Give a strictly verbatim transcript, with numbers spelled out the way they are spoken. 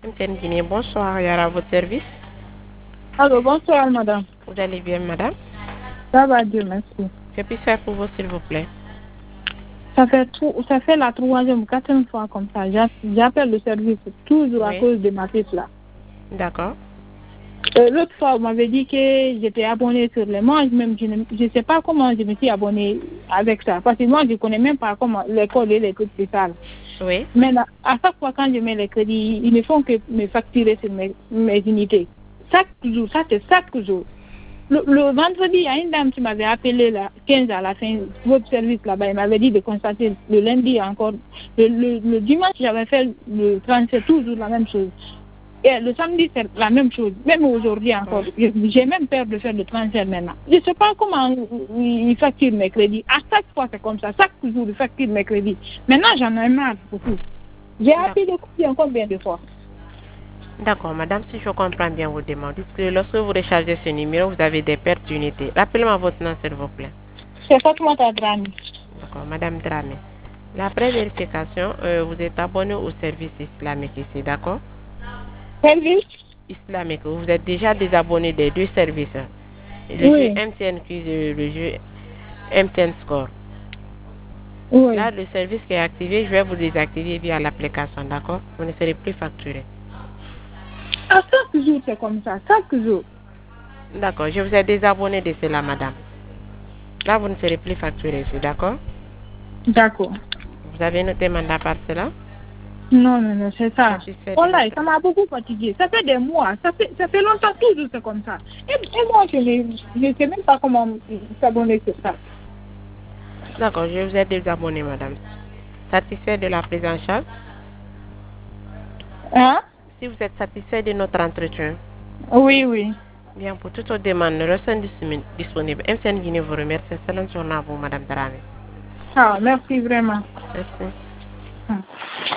M T N Guinée, bonsoir, Yara, à votre service. Allô, bonsoir, madame. Vous allez bien, madame? Ça va, Dieu merci. Que puis-je faire pour vous, s'il vous plaît? Ça fait, tout, ça fait la troisième ou quatrième fois comme ça. J'appelle le service toujours à Oui. cause de ma fille là. D'accord. Euh, L'autre fois, vous m'avez dit que j'étais abonnée sur les moi même je ne sais pas comment je me suis abonnée avec ça. Parce que moi, je ne connais même pas comment l'école et les trucs c'est ça. Oui. Mais là, à chaque fois quand je mets les crédits, ils ne font que me facturer sur mes, mes unités. Chaque jour, ça c'est chaque jour. Le, le vendredi, il y a une dame qui m'avait appelé là, quinze à la fin, votre service là-bas, elle m'avait dit de constater le lundi encore. Le, le, le dimanche, j'avais fait le transfert, toujours la même chose. Et le samedi, c'est la même chose. Même aujourd'hui encore. J'ai même peur de faire le transfert maintenant. Je ne sais pas comment ils facturent mes crédits. À chaque fois, c'est comme ça. Chaque jour, ils facturent mes crédits. Maintenant, j'en ai marre beaucoup. J'ai appelé encore combien de fois. D'accord, madame, si je comprends bien vos demandes, dites que lorsque vous rechargez ce numéro, vous avez des pertes d'unité. Rappelez-moi votre nom, s'il vous plaît. C'est Fatoumata Dramé. D'accord, madame Dramé. La pré-vérification, euh, vous êtes abonné au service islamique ici, d'accord? Service islamique. Vous êtes déjà désabonné des deux services. Le oui. jeu M T N Quiz et le jeu M T N Score. Oui. Là, le service qui est activé, je vais vous désactiver via l'application, d'accord? Vous ne serez plus facturé. À chaque jour, c'est comme ça, chaque jour. D'accord, je vous ai désabonné de cela, madame. Là, vous ne serez plus facturé ici, d'accord? D'accord. Vous avez noté mandat par cela? Non, non, non, c'est ça. Oh là, ça m'a beaucoup fatigué. Ça fait des mois, ça fait, ça fait longtemps, toujours c'est comme ça. Et, et moi, je ne sais même pas comment s'abonner sur ça. D'accord, je vous ai désabonné, madame. Satisfait de la prise en charge? Hein? Si vous êtes satisfait de notre entretien? Oui, oui. Bien, pour toute autre demande, nous restons disponibles. M T N Guinée vous remercie. Excellente journée à vous, madame Dramé. Ah, merci vraiment. Merci. Ah.